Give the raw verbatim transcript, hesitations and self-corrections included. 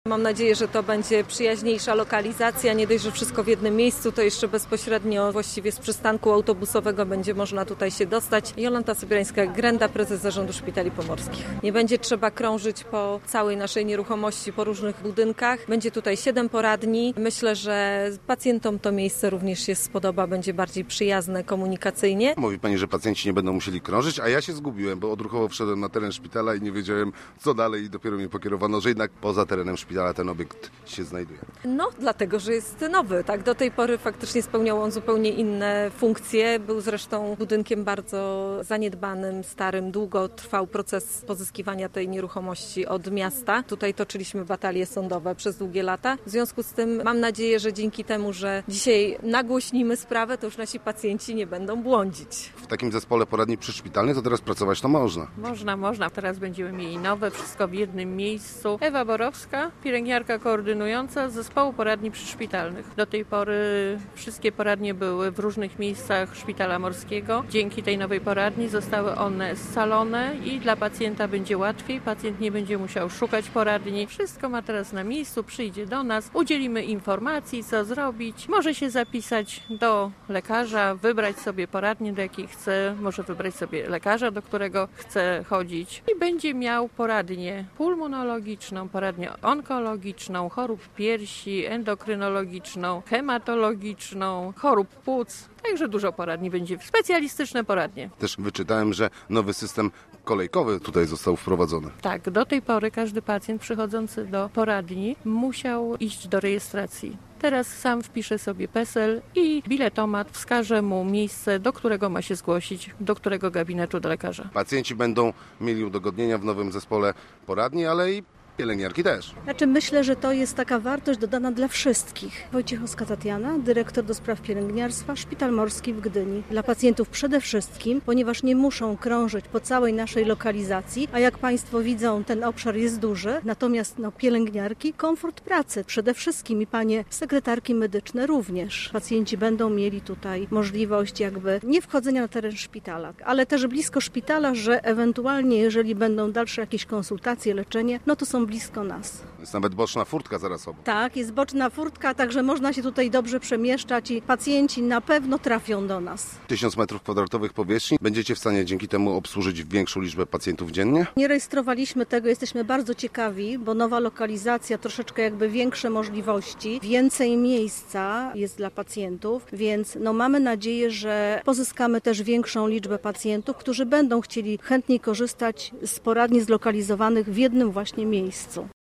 Mam nadzieję, że to będzie przyjaźniejsza lokalizacja, nie dość, że wszystko w jednym miejscu, to jeszcze bezpośrednio właściwie z przystanku autobusowego będzie można tutaj się dostać. Jolanta Sobierańska-Grenda, prezes Zarządu Szpitali Pomorskich. Nie będzie trzeba krążyć po całej naszej nieruchomości, po różnych budynkach. Będzie tutaj siedem poradni. Myślę, że pacjentom to miejsce również się spodoba, będzie bardziej przyjazne komunikacyjnie. Mówi pani, że pacjenci nie będą musieli krążyć, a ja się zgubiłem, bo odruchowo wszedłem na teren szpitala i nie wiedziałem, co dalej i dopiero mnie pokierowano, że jednak poza terenem szpitala ten obiekt się znajduje. No, dlatego, że jest nowy. Tak, do tej pory faktycznie spełniał on zupełnie inne funkcje. Był zresztą budynkiem bardzo zaniedbanym, starym. Długo trwał proces pozyskiwania tej nieruchomości od miasta. Tutaj toczyliśmy batalie sądowe przez długie lata. W związku z tym mam nadzieję, że dzięki temu, że dzisiaj nagłośnimy sprawę, to już nasi pacjenci nie będą błądzić. W takim zespole poradni przyszpitalnej to teraz pracować to można. Można, można. Teraz będziemy mieli nowe, wszystko w jednym miejscu. Ewa Borowska, pielęgniarka koordynująca zespołu poradni przyszpitalnych. Do tej pory wszystkie poradnie były w różnych miejscach Szpitala Morskiego. Dzięki tej nowej poradni zostały one scalone i dla pacjenta będzie łatwiej. Pacjent nie będzie musiał szukać poradni. Wszystko ma teraz na miejscu, przyjdzie do nas, udzielimy informacji, co zrobić. Może się zapisać do lekarza, wybrać sobie poradnię, do jakiej chce, może wybrać sobie lekarza, do którego chce chodzić i będzie miał poradnię pulmonologiczną, poradnię onkologiczną, chorób piersi, endokrynologiczną, hematologiczną, chorób płuc. Także dużo poradni będzie, specjalistyczne poradnie. Też wyczytałem, że nowy system kolejkowy tutaj został wprowadzony. Tak, do tej pory każdy pacjent przychodzący do poradni musiał iść do rejestracji. Teraz sam wpisze sobie PESEL i biletomat wskaże mu miejsce, do którego ma się zgłosić, do którego gabinetu do lekarza. Pacjenci będą mieli udogodnienia w nowym zespole poradni, ale i pielęgniarki też. Znaczy myślę, że to jest taka wartość dodana dla wszystkich. Wojciechowska-Tatiana, dyrektor do spraw pielęgniarstwa, Szpital Morski w Gdyni. Dla pacjentów przede wszystkim, ponieważ nie muszą krążyć po całej naszej lokalizacji, a jak Państwo widzą, ten obszar jest duży, natomiast no, pielęgniarki, komfort pracy przede wszystkim i panie sekretarki medyczne również. Pacjenci będą mieli tutaj możliwość jakby nie wchodzenia na teren szpitala, ale też blisko szpitala, że ewentualnie jeżeli będą dalsze jakieś konsultacje, leczenie, no to są blisko nas. Jest nawet boczna furtka zaraz obok. Tak, jest boczna furtka, także można się tutaj dobrze przemieszczać i pacjenci na pewno trafią do nas. Tysiąc metrów kwadratowych powierzchni. Będziecie w stanie dzięki temu obsłużyć większą liczbę pacjentów dziennie? Nie rejestrowaliśmy tego, jesteśmy bardzo ciekawi, bo nowa lokalizacja, troszeczkę jakby większe możliwości, więcej miejsca jest dla pacjentów, więc no mamy nadzieję, że pozyskamy też większą liczbę pacjentów, którzy będą chcieli chętniej korzystać z poradni zlokalizowanych w jednym właśnie miejscu.